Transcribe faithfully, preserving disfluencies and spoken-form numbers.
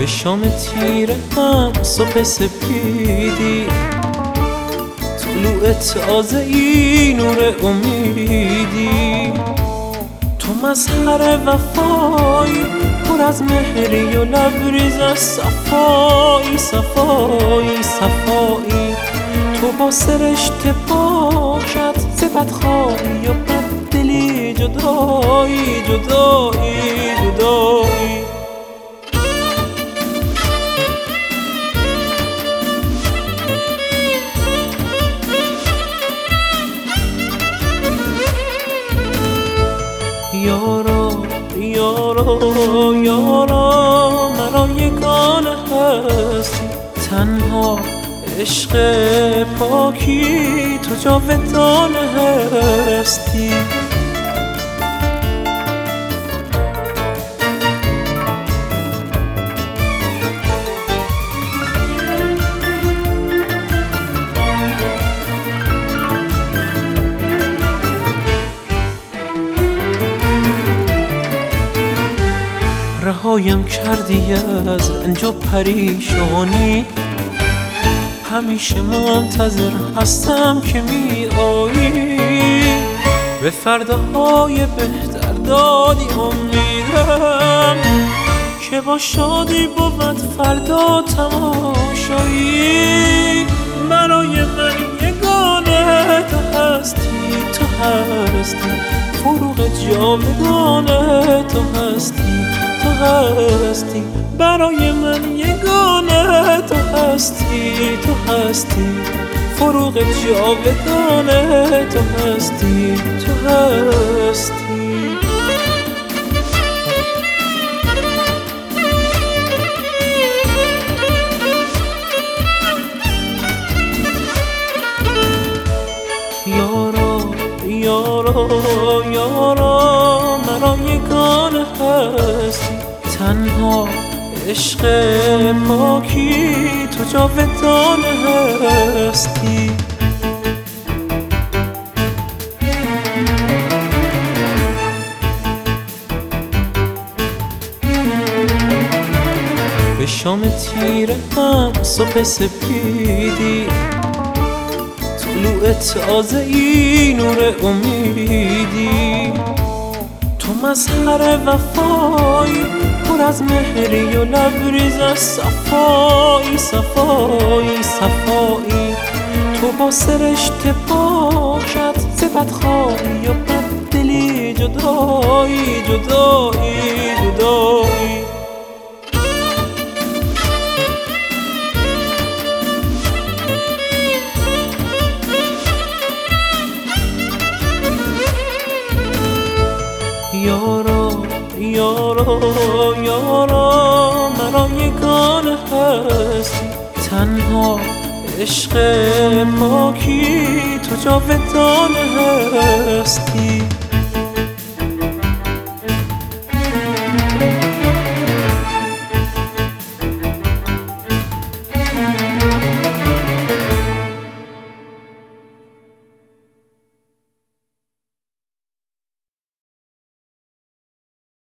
شام تیره هم صبح سپیدی، طلوع تازه ای نور امیدی. تو مظهر وفایی، پر از مهری و لبریز از صفایی صفایی صفایی. تو با سرشت پاشت ز بدخواهی و بددلی جدایی جدایی جدایی. یارا یارا یارا مرا یگانه هستی، تنها عشق پاکی تو جاودانه هستی. رهایم کردی از رنج و پریشانی، همیشه منتظر هستم که می آیی. به فرداهای بهتر دادی امیدم، که با شادی بود فردا تماشایی. برای من یگانه تو هستی تو هستی، فروغ جاودانه تو هستی تو هستی. برای من یگانه تو هستی تو هستی، فروغ جاودانه تو هستی تو هستی. یارا یارا یارا مرا یگانه هستی، تنها عشق پاکی تو جاودانه هستی. به شام تیره هم صبح سپیدی، طلوع تازه ای نور امیدی. تو مظهر وفایی، پر از مهری و لبریز از صفایی صفایی صفایی. تو با سرشت پاشت ز بدخواهی و بددلی جدایی جدایی جدایی. یارا یارا یارا مرا یگانه هستی، تنها عشق پاکی تو جاودانه هستی.